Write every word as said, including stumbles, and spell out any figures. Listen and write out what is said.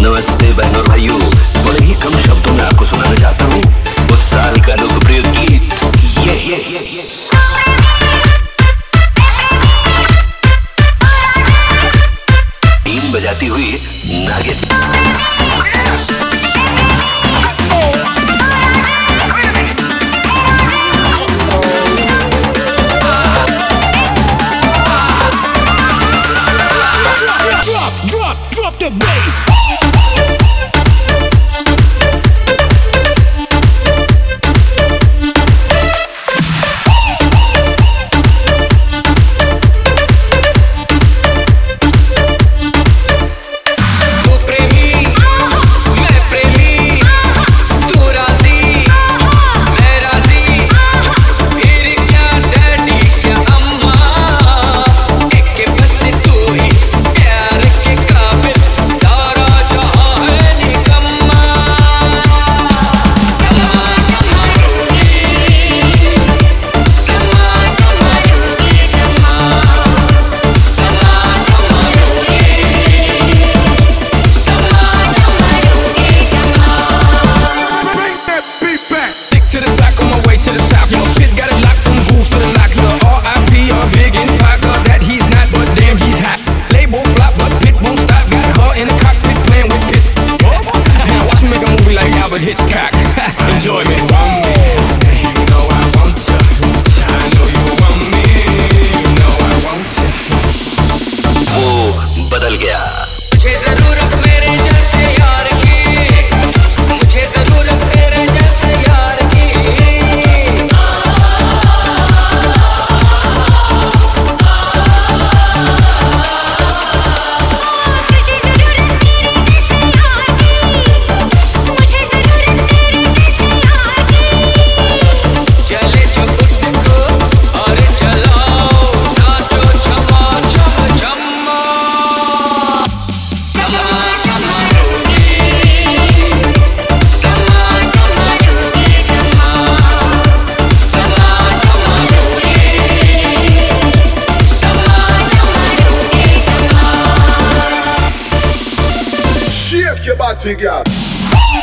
नमस्ते बहनों और भाइयों, बड़े ही कम शब्दों में आपको सुनाना चाहता हूँ उस साल का लोकप्रिय गीत ये ये ये ये बीन बजाती हुई नागिन। Drop the bass. Hitchcock, enjoyment. Want me, you know I want you. I know you want me, you know I want you. वो बदल गया। मुझे जरूरत मेरे जैसे यार की, मुझे जरूरत तेरे जैसे यार की। Shake your body, girl.